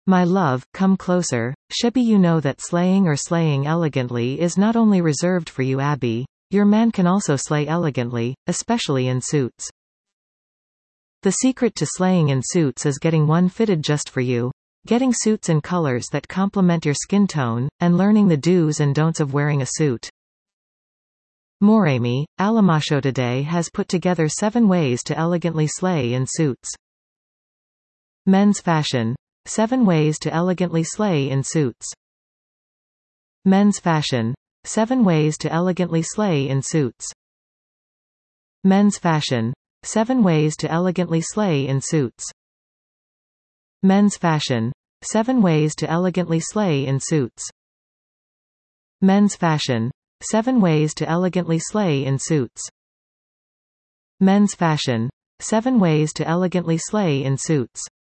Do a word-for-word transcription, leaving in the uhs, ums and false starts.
My love, come closer. Shibby, you know that slaying or slaying elegantly is not only reserved for you, Abby. Your man can also slay elegantly, especially in suits. The secret to slaying in suits is getting one fitted just for you. Getting suits in colors that complement your skin tone, and learning the do's and don'ts of wearing a suit. Moremi, Alamacho today has put together seven ways to elegantly slay in suits. Men's fashion. seven ways to elegantly slay in suits. Men's fashion. seven ways to elegantly slay in suits. Men's fashion. seven ways to elegantly slay in suits. Men's fashion. seven ways to elegantly slay in suits. Men's fashion. seven ways to elegantly slay in suits. Men's fashion. seven ways to elegantly slay in suits.